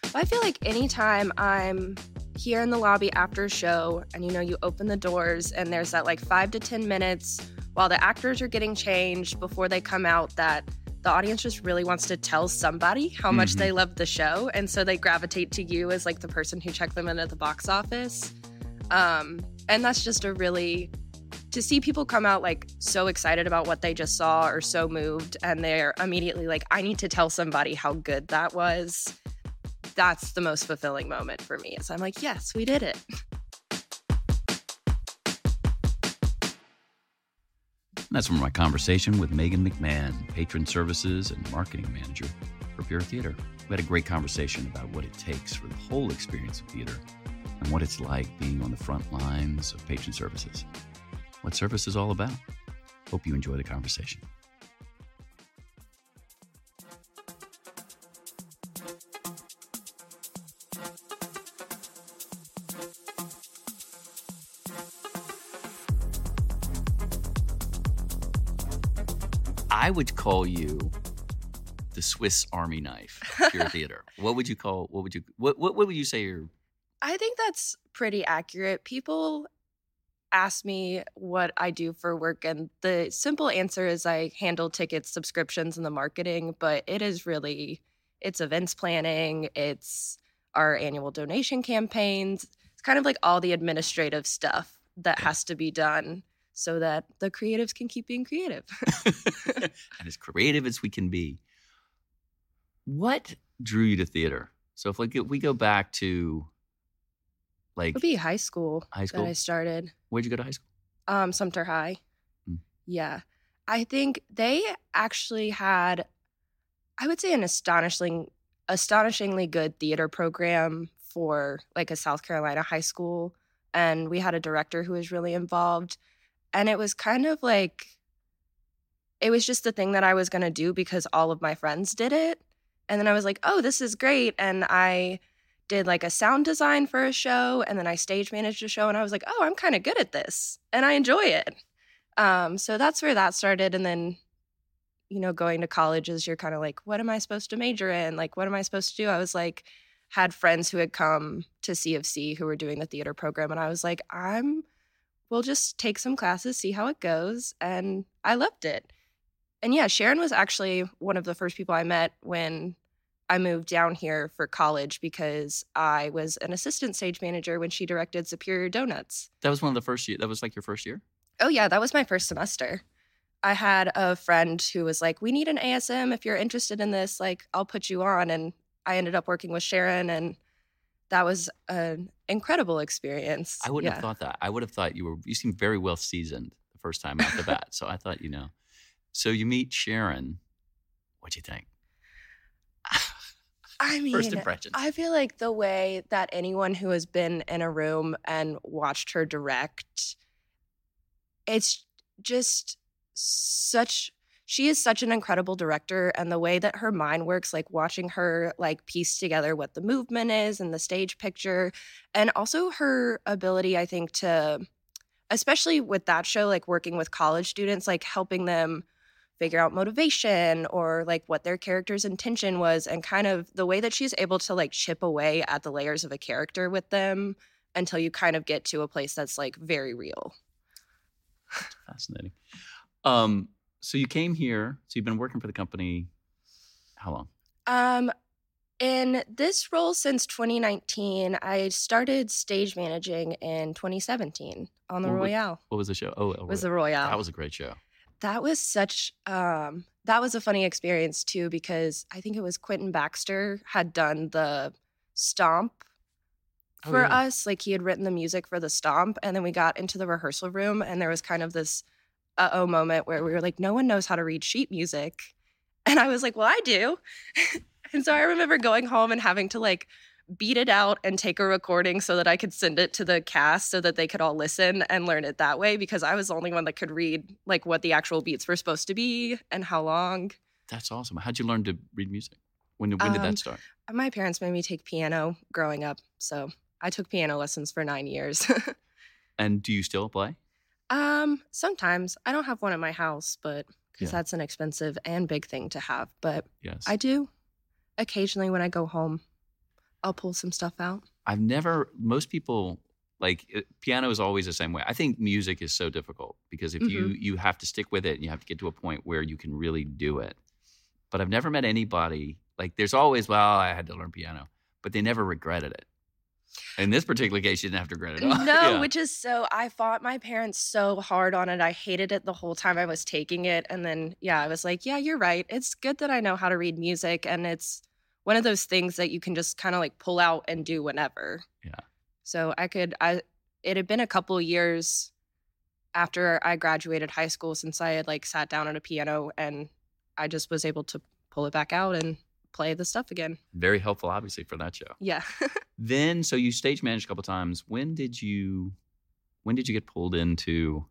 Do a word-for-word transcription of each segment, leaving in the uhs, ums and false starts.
I feel like anytime I'm here in the lobby after a show and, you know, you open the doors and there's that like five to ten minutes while the actors are getting changed before they come out that the audience just really wants to tell somebody how much mm-hmm. they love the show. And so they gravitate to you as like the person who checked them in at the box office. Um, and that's just a really, to see people come out like so excited about what they just saw or so moved and they're immediately like, I need to tell somebody how good that was. That's the most fulfilling moment for me. So I'm like, yes, we did it. That's from my conversation with Megan McMahon, Patron Services and Marketing Manager for Pure Theater. We had a great conversation about what it takes for the whole experience of theater and what it's like being on the front lines of patron services. What service is all about. Hope you enjoy the conversation. I would call you the Swiss Army knife of Pure Theater. What would you call? What would you? What What, what would you say? Your I think that's pretty accurate. People ask me what I do for work, and the simple answer is I handle tickets, subscriptions, and the marketing. But it is really, it's events planning. It's our annual donation campaigns. It's kind of like all the administrative stuff that okay. has to be done so that the creatives can keep being creative. And as creative as we can be. What drew you to theater? So if like we go back to like... It would be high school, high school that I started. Where'd you go to high school? Um, Sumter High. Hmm. Yeah. I think they actually had, I would say, an astonishing, astonishingly good theater program for like a South Carolina high school. And we had a director who was really involved. And it was kind of like, it was just the thing that I was going to do because all of my friends did it. And then I was like, oh, this is great. And I did like a sound design for a show. And then I stage managed a show. And I was like, oh, I'm kind of good at this. And I enjoy it. Um, so that's where that started. And then, you know, going to colleges, you're kind of like, what am I supposed to major in? Like, what am I supposed to do? I was like, had friends who had come to C of C who were doing the theater program. And I was like, I'm... we'll just take some classes, see how it goes. And I loved it. And yeah, Sharon was actually one of the first people I met when I moved down here for college because I was an assistant stage manager when she directed Superior Donuts. That was one of the first year. That was like your first year? Oh yeah, that was my first semester. I had a friend who was like, we need an A S M. If you're interested in this, like, I'll put you on. And I ended up working with Sharon, and that was an incredible experience. I wouldn't yeah. have thought that. I would have thought you were, you seemed very well seasoned the first time out the bat. So I thought, you know. So you meet Sharon. What'd you think? I mean, first impressions. I feel like the way that anyone who has been in a room and watched her direct, it's just such... she is such an incredible director, and the way that her mind works, like watching her like piece together what the movement is and the stage picture, and also her ability, I think, to, especially with that show, like working with college students, like helping them figure out motivation or like what their character's intention was, and kind of the way that she's able to like chip away at the layers of a character with them until you kind of get to a place that's like very real. Fascinating. Um, So you came here, so you've been working for the company how long? Um, in this role since twenty nineteen, I started stage managing in twenty seventeen on the what, Royale. What was the show? Oh, it was the Royale. That was a great show. That was such, um, that was a funny experience too, because I think it was Quentin Baxter had done the Stomp for oh, yeah. us. Like he had written the music for the Stomp, and then we got into the rehearsal room and there was kind of this uh-oh moment where we were like, no one knows how to read sheet music. And I was like, well, I do. And so I remember going home and having to like beat it out and take a recording so that I could send it to the cast so that they could all listen and learn it that way, because I was the only one that could read like what the actual beats were supposed to be and how long. That's awesome. How'd you learn to read music? When, when did um, that start? My parents made me take piano growing up. So I took piano lessons for nine years. And do you still play? Um, sometimes. I don't have one at my house, but because Yeah. that's an expensive and big thing to have. But Yes. I do occasionally when I go home. I'll pull some stuff out. I've never, most people, like it, piano is always the same way. I think music is so difficult because if mm-hmm. you you have to stick with it and you have to get to a point where you can really do it. But I've never met anybody, like there's always, well, I had to learn piano, but they never regretted it. In this particular case, you didn't have to regret it all. No, yeah. which is so, I fought my parents so hard on it. I hated it the whole time I was taking it. And then, yeah, I was like, yeah, you're right. It's good that I know how to read music. And it's one of those things that you can just kind of like pull out and do whenever. Yeah. So I could, I, it had been a couple of years after I graduated high school since I had like sat down at a piano, and I just was able to pull it back out and play the stuff again. Very helpful, obviously, for that show. Yeah. Then, so you stage managed a couple times. When did you, when did you get pulled into?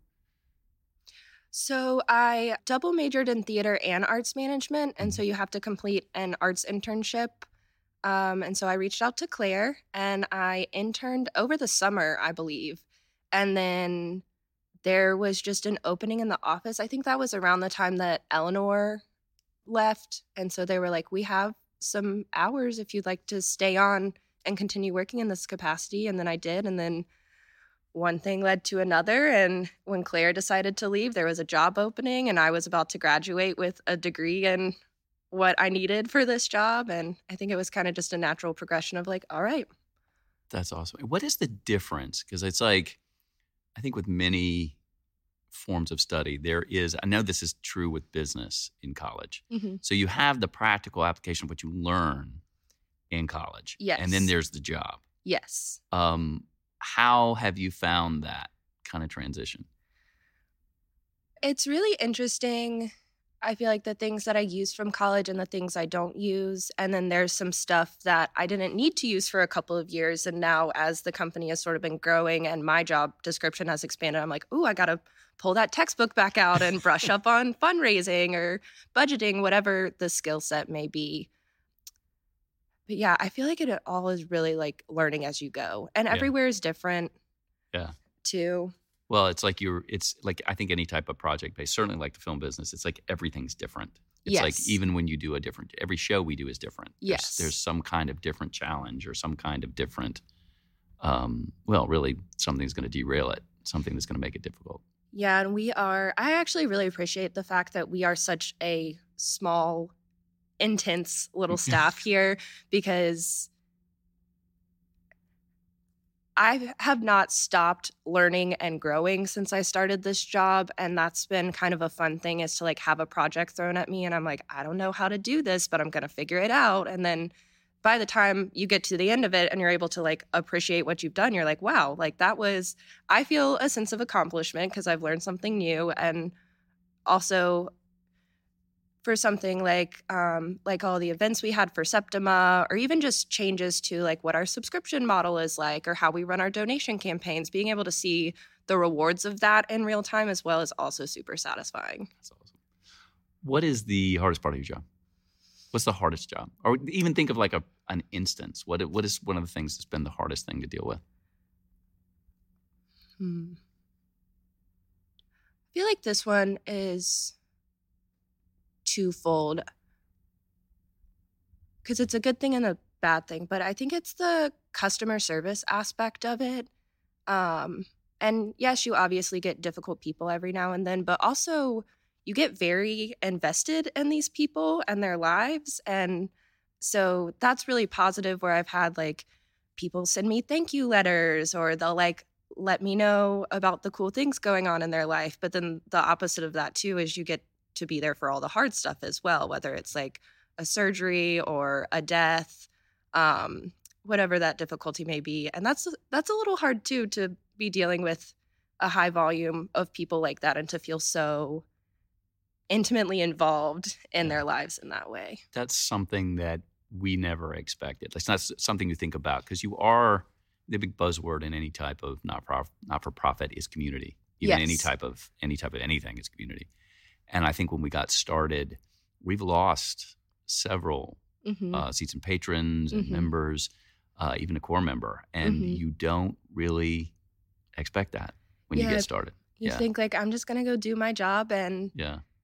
So I double majored in theater and arts management, and so you have to complete an arts internship. Um, and so I reached out to Claire, and I interned over the summer, I believe. And then there was just an opening in the office. I think that was around the time that Eleanor left. And so they were like, we have some hours if you'd like to stay on and continue working in this capacity. And then I did. And then one thing led to another. And when Claire decided to leave, there was a job opening, and I was about to graduate with a degree in what I needed for this job. And I think it was kind of just a natural progression of like, all right. That's awesome. What is the difference? Because it's like, I think with many forms of study, there is, I know this is true with business in college. Mm-hmm. So you have the practical application of what you learn in college. Yes. And then there's the job. Yes. Um, how have you found that kind of transition? It's really interesting. I feel like the things that I use from college and the things I don't use. And then there's some stuff that I didn't need to use for a couple of years. And now as the company has sort of been growing and my job description has expanded, I'm like, ooh, I got to pull that textbook back out and brush up on fundraising or budgeting, whatever the skill set may be. But yeah, I feel like it all is really like learning as you go. And yeah. everywhere is different. Yeah. Too. Well, it's like you're, it's like, I think any type of project based, certainly like the film business, it's like everything's different. It's yes. like even when you do a different, every show we do is different. Yes. There's, there's some kind of different challenge or some kind of different, um, well, really something's going to derail it, something that's going to make it difficult. Yeah. And we are, I actually really appreciate the fact that we are such a small, intense little staff here, because I have not stopped learning and growing since I started this job. And that's been kind of a fun thing, is to like have a project thrown at me and I'm like, I don't know how to do this, but I'm going to figure it out. And then by the time you get to the end of it and you're able to like appreciate what you've done, you're like, wow, like that was, I feel a sense of accomplishment because I've learned something new. And also for something like um, like all the events we had for Septima, or even just changes to like what our subscription model is like, or how we run our donation campaigns, being able to see the rewards of that in real time as well is also super satisfying. That's awesome. What is the hardest part of your job? What's the hardest job? Or even think of like a an instance. What what is one of the things that's been the hardest thing to deal with? Hmm. I feel like this one is twofold, because it's a good thing and a bad thing, but I think it's the customer service aspect of it. Um, and yes, you obviously get difficult people every now and then, but also you get very invested in these people and their lives. And so that's really positive, where I've had like people send me thank you letters, or they'll like let me know about the cool things going on in their life. But then the opposite of that too is you get to be there for all the hard stuff as well, whether it's like a surgery or a death, um, whatever that difficulty may be. And that's that's a little hard too, to be dealing with a high volume of people like that and to feel so intimately involved in their lives in that way. That's something that we never expected. It's not something you think about, because you are, the big buzzword in any type of not-for- not-for-profit is community. Even yes. any type of any type of anything is community. And I think when we got started, we've lost several mm-hmm. uh, season patrons and mm-hmm. members, uh, even a core member. And mm-hmm. you don't really expect that when yeah, you get started. You yeah. think like, I'm just going to go do my job and yeah.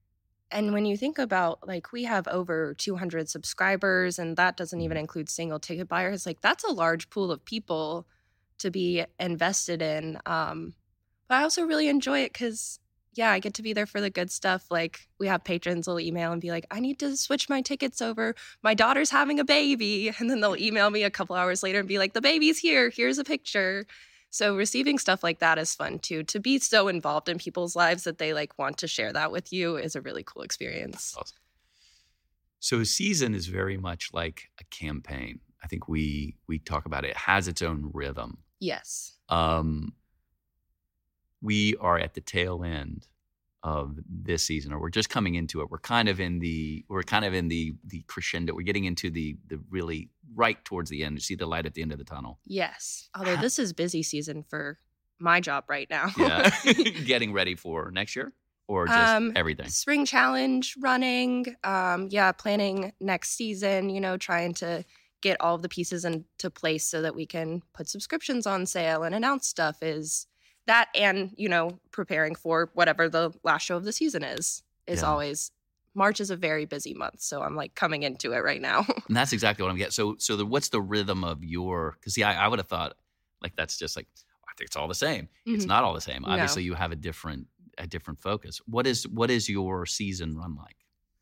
And when you think about, like, we have over two hundred subscribers, and that doesn't even Mhm. include single ticket buyers, like, that's a large pool of people to be invested in. Um, but I also really enjoy it because, yeah, I get to be there for the good stuff. Like, we have patrons will email and be like, I need to switch my tickets over. My daughter's having a baby. And then they'll email me a couple hours later and be like, the baby's here. Here's a picture. So receiving stuff like that is fun too. To be so involved in people's lives that they like want to share that with you is a really cool experience. Awesome. So a season is very much like a campaign. I think we we talk about it. It has its own rhythm. Yes. Um, we are at the tail end of this season, or we're just coming into it. We're kind of in the we're kind of in the the crescendo. We're getting into the the really right towards the end. You see the light at the end of the tunnel. Yes. Although this is busy season for my job right now. Yeah. Getting ready for next year or just Um, everything? Spring challenge running. Um, yeah, planning next season, you know, trying to get all of the pieces into place so that we can put subscriptions on sale and announce stuff is that, and, you know, preparing for whatever the last show of the season is, is Yeah. always, March is a very busy month. So I'm like coming into it right now. And that's exactly what I'm getting. So, so the, what's the rhythm of your? Because see, I, I would have thought like that's just like I think it's all the same. It's Mhm. not all the same. No. Obviously, you have a different a different focus. What is what is your season run like?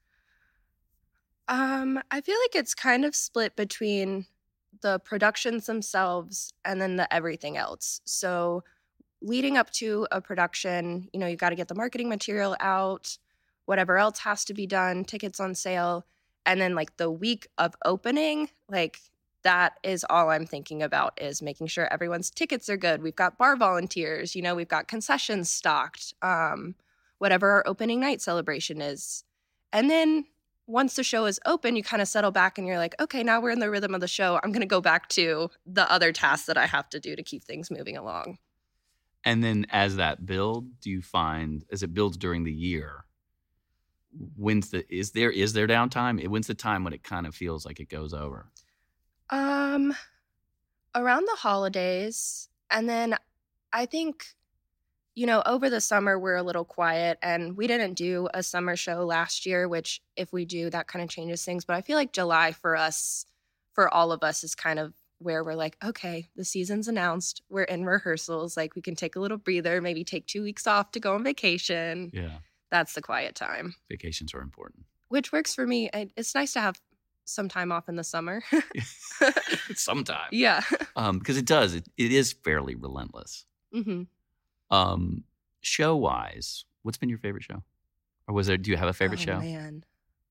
Um, I feel like it's kind of split between the productions themselves and then the everything else. So leading up to a production, you know, you got to get the marketing material out, whatever else has to be done, tickets on sale. And then like the week of opening, like that is all I'm thinking about is making sure everyone's tickets are good. We've got bar volunteers, you know, we've got concessions stocked, um, whatever our opening night celebration is. And then once the show is open, you kind of settle back and you're like, okay, now we're in the rhythm of the show. I'm going to go back to the other tasks that I have to do to keep things moving along. And then as that build, do you find as it builds during the year, when's the is there is there downtime? When's the time when it kind of feels like it goes over? Um, around the holidays, and then I think, you know, over the summer we're a little quiet, and we didn't do a summer show last year, which if we do, that kind of changes things. But I feel like July for us, for all of us, is kind of where we're like, okay, the season's announced, we're in rehearsals, like we can take a little breather, maybe take two weeks off to go on vacation. Yeah, That's the quiet time, vacations are important. which works for me. I- It's nice to have some time off in the summer. Sometime, Yeah. um, because it does. It, it is fairly relentless. hmm Um, show wise, what's been your favorite show? Or was there? Do you have a favorite oh, show? Man.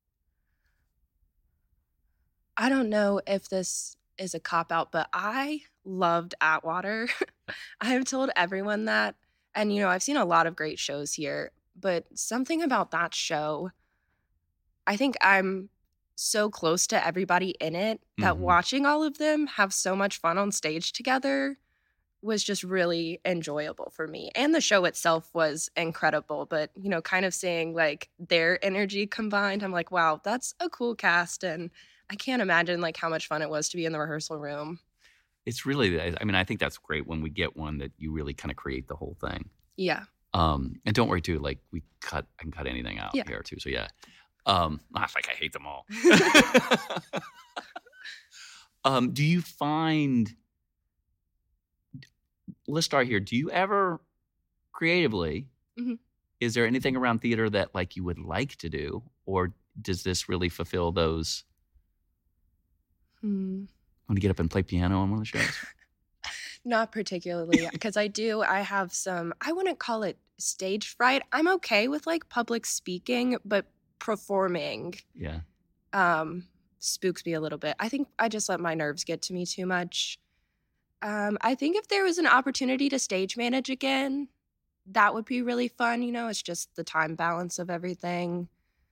I don't know if this is a cop out, but I loved Atwater. I have told everyone that. And, you know, I've seen a lot of great shows here, but something about that show, I think I'm so close to everybody in it that Mhm. watching all of them have so much fun on stage together was just really enjoyable for me. And the show itself was incredible, but, you know, kind of seeing like their energy combined, I'm like, wow, that's a cool cast. And I can't imagine like how much fun it was to be in the rehearsal room. It's really. I mean, I think that's great when we get one that you really kind of create the whole thing. Yeah. Um, and don't worry too. Like we cut, I can cut anything out Yeah. here too. So yeah. Um, not like I hate them all. um, do you find? Let's start here. Do you ever creatively? Mhm. Is there anything around theater that like you would like to do, or does this really fulfill those? Hmm. Want to get up and play piano on one of the shows? Not particularly, because I do, I have some, I wouldn't call it stage fright. I'm okay with like public speaking, but performing Yeah. um, spooks me a little bit. I think I just let my nerves get to me too much. Um, I think if there was an opportunity to stage manage again, that would be really fun. You know, it's just the time balance of everything.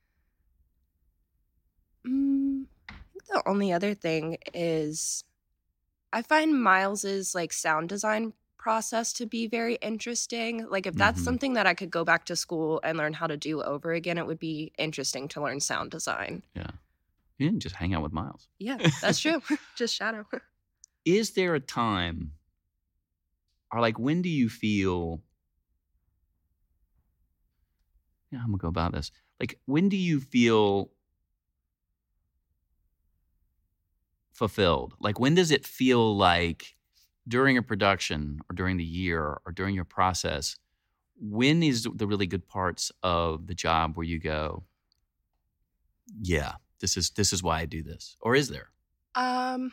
Mm, I think the only other thing is I find Miles's like sound design process to be very interesting. Like if that's Mhm. something that I could go back to school and learn how to do over again, it would be interesting to learn sound design. Yeah. You didn't just hang out with Miles. Yeah, that's true. Just shadow. Is there a time, or like when do you feel? Yeah, I'm gonna go about this. Like, when do you feel fulfilled? Like, when does it feel like during a production or during the year or during your process, when is the really good parts of the job where you go, yeah, this is this is why I do this? Or is there? Um,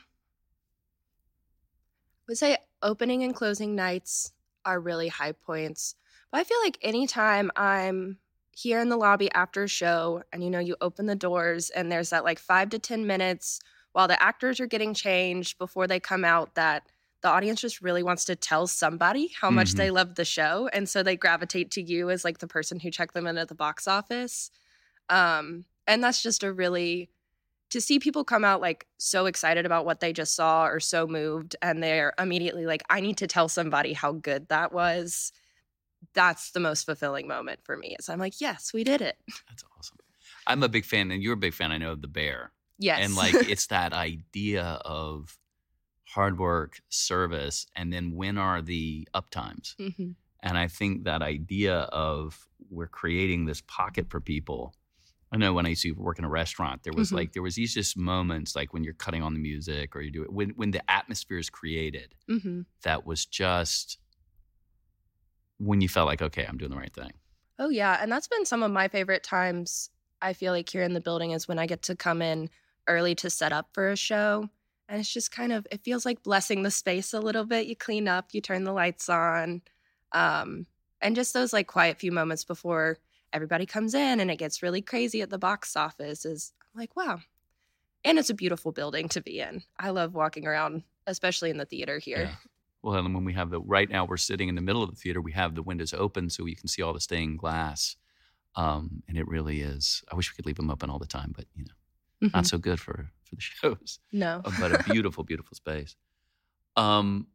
I would say opening and closing nights are really high points. But I feel like anytime I'm here in the lobby after a show and, you know, you open the doors and there's that like five to ten minutes while the actors are getting changed before they come out, that the audience just really wants to tell somebody how much Mhm. they love the show. And so they gravitate to you as like the person who checked them in at the box office. Um, and that's just a really, to see people come out like so excited about what they just saw or so moved, and they're immediately like, I need to tell somebody how good that was. That's the most fulfilling moment for me. Is I'm like, yes, we did it. That's awesome. I'm a big fan, and you're a big fan, I know, of The Bear. Yes. And like, it's that idea of hard work, service, and then when are the uptimes? Mm-hmm. And I think that idea of we're creating this pocket for people. I know when I used to work in a restaurant, there was Mhm. like, there was these just moments like when you're cutting on the music or you do it, when, when the atmosphere is created, Mm-hmm. that was just when you felt like, okay, I'm doing the right thing. Oh, yeah. And that's been some of my favorite times, I feel like, here in the building, is when I get to come in early to set up for a show. And it's just kind of, it feels like blessing the space a little bit. You clean up, you turn the lights on. Um, and just those like quiet few moments before everybody comes in and it gets really crazy at the box office is, I'm like, wow. And it's a beautiful building to be in. I love walking around, especially in the theater here. Yeah. Well, and when we have the, right now we're sitting in the middle of the theater, we have the windows open so you can see all the stained glass. Um, and it really is, I wish we could leave them open all the time, but you know, Mhm. not so good for, for the shows. No. Uh, but a beautiful, beautiful space. Um,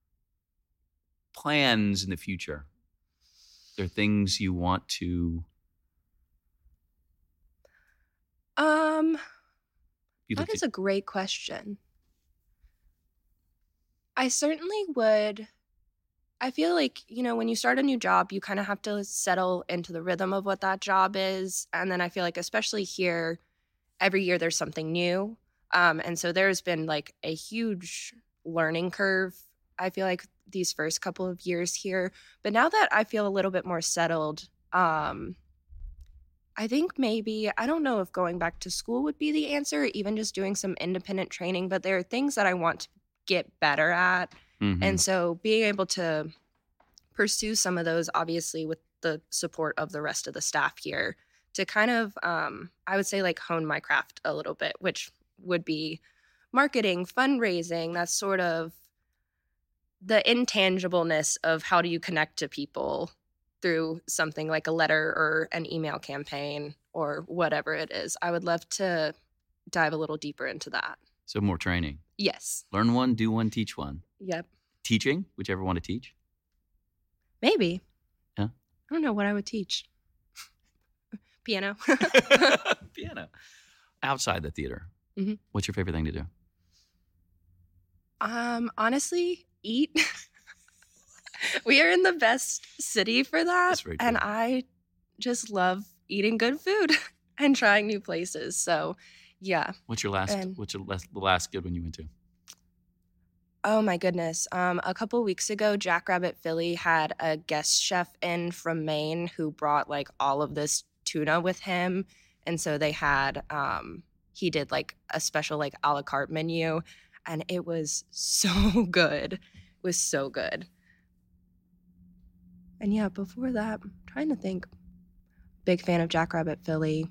plans in the future. There are things you want to, Um, you that look is at, a great question. I certainly would. I feel like, you know, when you start a new job, you kind of have to settle into the rhythm of what that job is. And then I feel like, especially here, every year there's something new. Um, and so there's been like a huge learning curve, I feel like, these first couple of years here. But now that I feel a little bit more settled, um, I think maybe, I don't know if going back to school would be the answer, or even just doing some independent training, but there are things that I want to get better at. Mhm. And so being able to pursue some of those, obviously with the support of the rest of the staff here, to kind of, um, I would say, like hone my craft a little bit, which would be marketing, fundraising, that's sort of the intangibleness of how do you connect to people through something like a letter or an email campaign or whatever it is. I would love to dive a little deeper into that. So more training. Yes. Learn one, do one, teach one. Yep. Teaching, would you ever want to teach? Maybe. Yeah. I don't know what I would teach. Piano. Piano. Outside the theater, Mhm. what's your favorite thing to do? Um, honestly, eat. We are in the best city for that. That's very true. And I just love eating good food and trying new places. So, yeah. What's your last? And- what's your last, the last good one you went to? Oh my goodness. Um, a couple weeks ago, Jackrabbit Philly had a guest chef in from Maine who brought like all of this tuna with him. And so they had, um, he did like a special like a la carte menu, and it was so good. It was so good. And yeah, before that, I'm trying to think. Big fan of Jackrabbit Philly.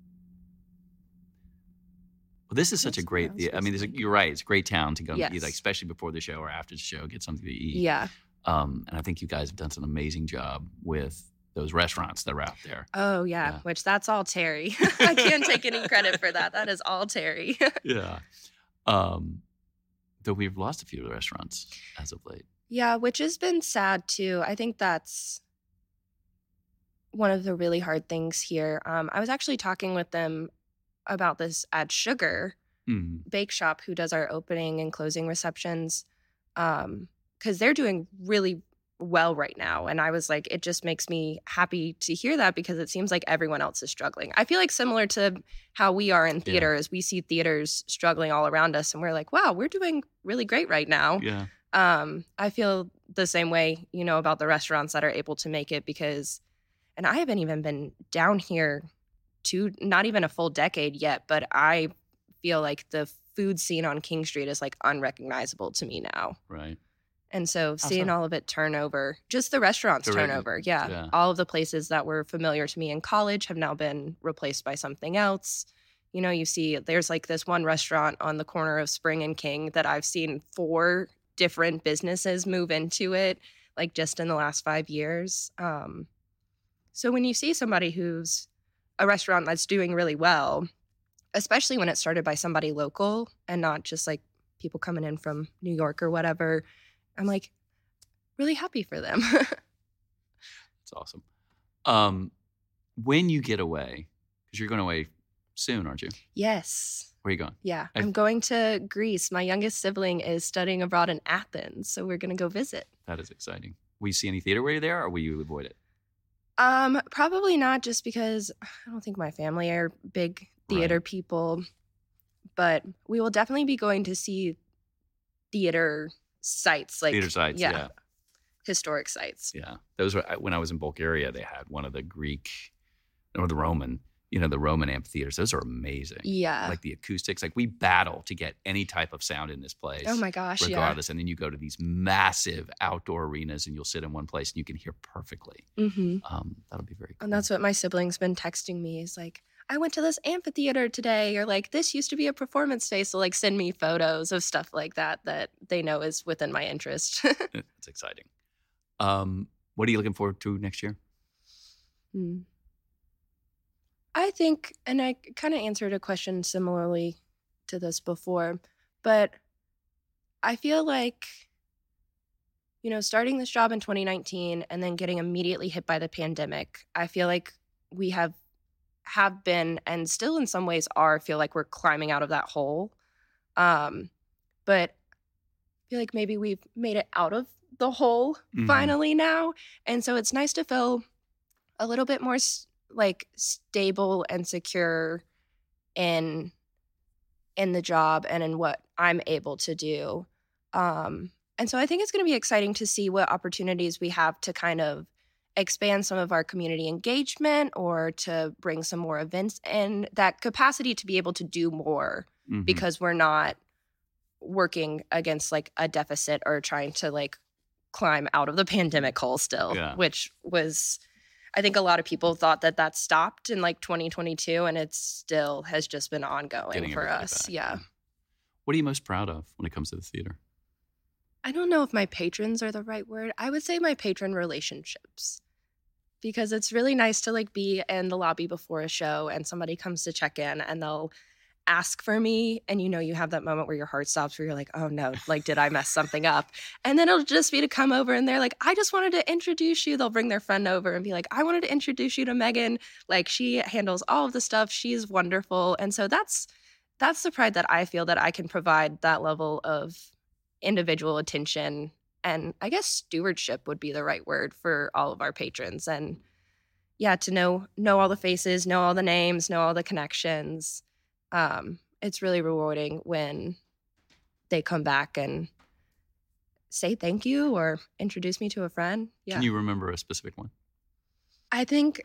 Well, this is such a That's what great. I was I mean, supposed it's, to you're right. It's a great town to go Yes. eat, like especially before the show or after the show. Get something to eat. Yeah. Um, and I think you guys have done an amazing job with those restaurants that are out there. Oh yeah, Yeah. which that's all Terry. I can't take any credit for that. That is all Terry. Yeah. Um, though we've lost a few of the restaurants as of late. Yeah, which has been sad too. I think that's one of the really hard things here. Um, I was actually talking with them about this at Sugar Mhm. Bake Shop, who does our opening and closing receptions, um, because they're doing really, well right now. And I was like, it just makes me happy to hear that because it seems like everyone else is struggling. I feel like similar to how we are in theater Yeah. is we see theaters struggling all around us and we're like, wow, we're doing really great right now. Yeah. Um, I feel the same way, you know, about the restaurants that are able to make it because, and I haven't even been down here to not even a full decade yet, but I feel like the food scene on King Street is like unrecognizable to me now. Right. And so seeing so? all of it turn over, just the restaurants Direct- turn over. Yeah. yeah. All of the places that were familiar to me in college have now been replaced by something else. You know, you see there's like this one restaurant on the corner of Spring and King that I've seen four different businesses move into it, like just in the last five years. Um, so when you see somebody who's a restaurant that's doing really well, especially when it started by somebody local and not just like people coming in from New York or whatever, I'm like really happy for them. That's awesome. Um, when you get away, because you're going away soon, aren't you? Yes. Where are you going? Yeah. I've- I'm going to Greece. My youngest sibling is studying abroad in Athens, so we're going to go visit. That is exciting. Will you see any theater while you're there, or will you avoid it? Um, probably not, just because I don't think my family are big theater Right. people, but we will definitely be going to see theater sites, like Theater sites, yeah. historic sites. Yeah. Those were, when I was in Bulgaria, they had one of the Greek or the Roman, you know, the Roman amphitheaters. Those are amazing. Yeah. Like the acoustics. Like we battle to get any type of sound in this place. Oh my gosh, yeah. Regardless. And then you go to these massive outdoor arenas and you'll sit in one place and you can hear perfectly. Mm-hmm. Um, that'll be very cool. And that's what my sibling's been texting me is like, I went to this amphitheater today, or like, this used to be a performance space. So like send me photos of stuff like that that they know is within my interest. It's exciting. Um, what are you looking forward to next year? Hmm. I think, and I kind of answered a question similarly to this before, but I feel like, you know, starting this job in twenty nineteen and then getting immediately hit by the pandemic, I feel like we have have been and still in some ways are feel like we're climbing out of that hole. Um, but I feel like maybe we've made it out of the hole Mhm. finally now. And so it's nice to feel a little bit more s- like stable and secure in in the job and in what I'm able to do. Um, and so I think it's going to be exciting to see what opportunities we have to kind of expand some of our community engagement or to bring some more events and that capacity to be able to do more Mhm. because we're not working against like a deficit or trying to like climb out of the pandemic hole still, Yeah. which was, I think a lot of people thought that that stopped in like twenty twenty-two and it still has just been ongoing Getting for everybody us. back. Yeah. What are you most proud of when it comes to the theater? I don't know if my patrons are the right word. I would say my patron relationships because it's really nice to like be in the lobby before a show and somebody comes to check in and they'll ask for me and you know you have that moment where your heart stops where you're like, oh no, like did I mess something up? And then it'll just be to come over and they're like, I just wanted to introduce you. They'll bring their friend over and be like, I wanted to introduce you to Megan. Like she handles all of the stuff. She's wonderful. And so that's that's the pride that I feel that I can provide that level of individual attention and I guess stewardship would be the right word for all of our patrons. And yeah, to know know all the faces, know all the names, know all the connections. Um, it's really rewarding when they come back and say thank you or introduce me to a friend. Yeah. Can you remember a specific one? I think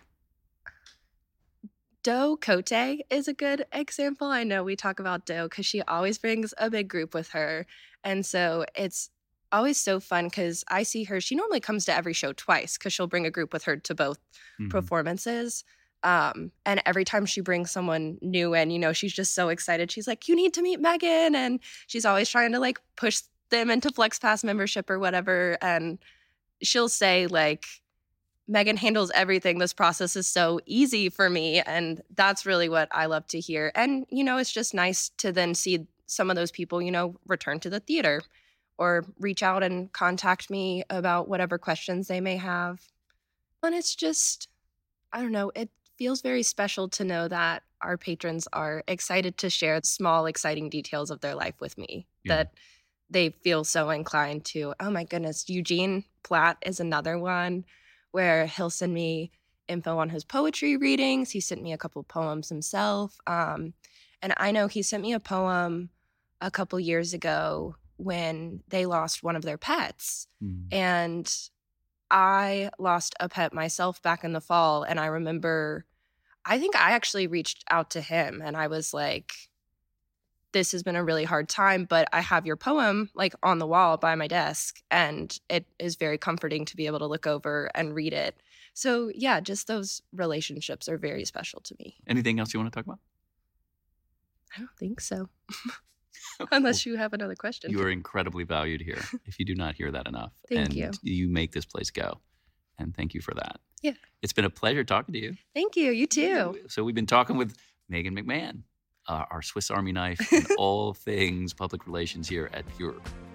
Doe Cote is a good example. I know we talk about Doe because she always brings a big group with her. And so it's always so fun because I see her. She normally comes to every show twice because she'll bring a group with her to both Mhm. performances. Um, and every time she brings someone new in, you know, she's just so excited. She's like, you need to meet Megan. And she's always trying to like push them into FlexPass membership or whatever. And she'll say like, Megan handles everything. This process is so easy for me. And that's really what I love to hear. And, you know, it's just nice to then see some of those people, you know, return to the theater or reach out and contact me about whatever questions they may have. And it's just, I don't know, it feels very special to know that our patrons are excited to share small, exciting details of their life with me. Yeah. That they feel so inclined to, oh my goodness, Eugene Platt is another one where he'll send me info on his poetry readings. He sent me a couple poems himself. Um, and I know he sent me a poem a couple years ago when they lost one of their pets. Mm. And I lost a pet myself back in the fall. And I remember, I think I actually reached out to him and I was like, this has been a really hard time, but I have your poem like on the wall by my desk, and it is very comforting to be able to look over and read it. So yeah, just those relationships are very special to me. Anything else you want to talk about? I don't think so. Unless you have another question. You are incredibly valued here, if you do not hear that enough. Thank and you. You make this place go. And thank you for that. Yeah. It's been a pleasure talking to you. Thank you. You too. So we've been talking with Megan McMahon, uh, our Swiss Army knife and all things public relations here at Pure.